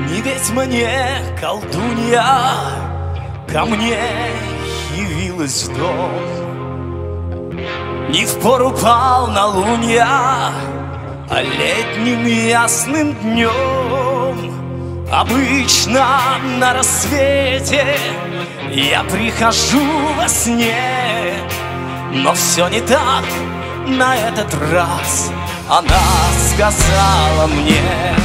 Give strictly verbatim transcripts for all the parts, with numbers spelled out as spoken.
Не ведьма, не колдунья ко мне явилась в дом. Не в пору полнолуния, а летним ясным днем. Обычно на рассвете я прихожу во сне, но все не так на этот раз. Она сказала мне: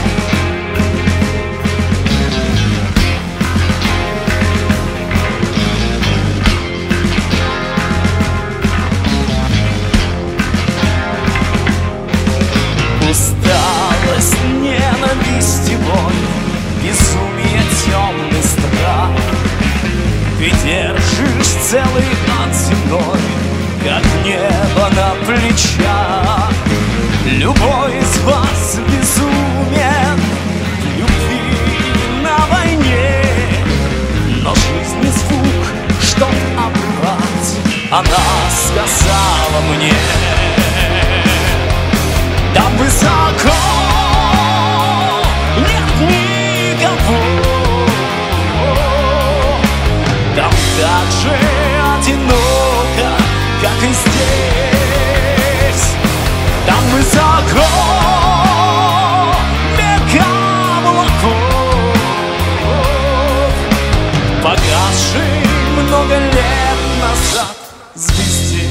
усталость, ненависть и боль, безумие, темный страх. Ты держишь целый ад земной, как небо на плечах. Любой из вас безумен в любви на войне, но жизнь не звук, чтоб обрывать. Она сказала мне: там высоко нет никого, там так же одиноко, как и здесь. Там высоко века облаков, погасший много лет назад звезде.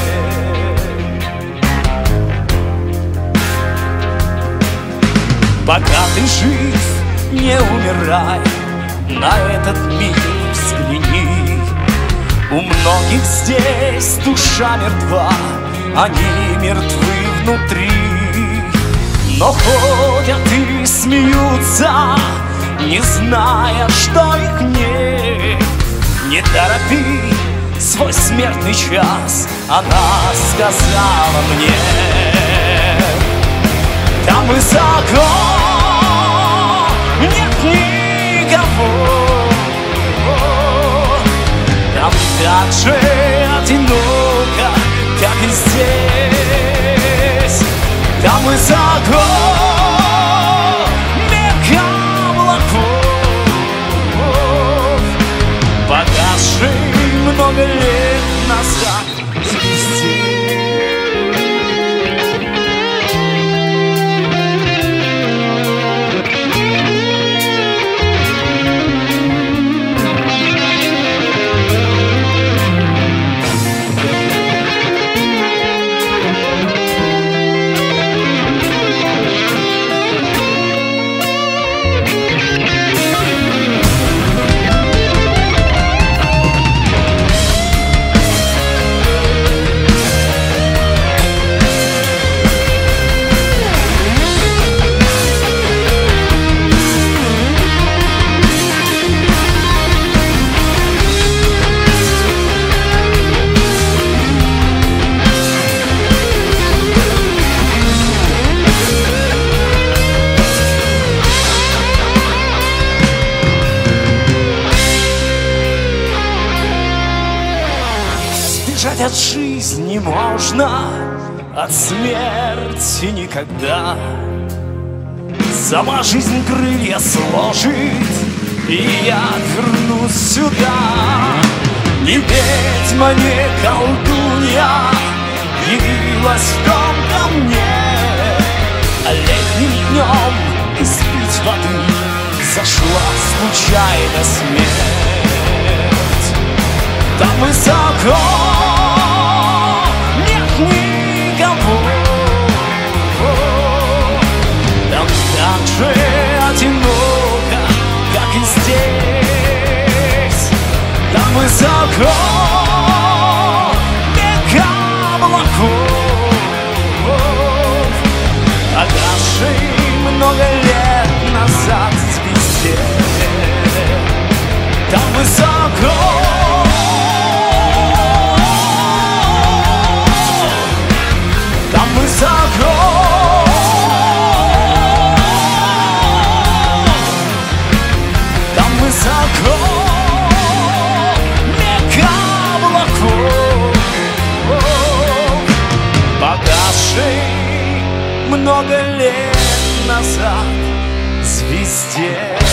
Пока ты жив, не умирай, на этот мир взгляни. У многих здесь душа мертва, они мертвы внутри. Но ходят и смеются, не зная, что их нет. Не торопи свой смертный час, она сказала мне: там высоко нет никого, там так же одиноко, как и здесь. Там высоко века облаков, погасший много лет назад звезде. Бежать от жизни можно, от смерти никогда. Сама жизнь крылья сложит, и я вернусь сюда. Не ведьма, не колдунья явилась в дом ко мне, а летним днем испить воды зашла случайно смерть. Там высоко нет никого, там так же одиноко, как и здесь. Там высоко века облаков, погасший много лет назад звезде. Там высоко много лет назад звезде.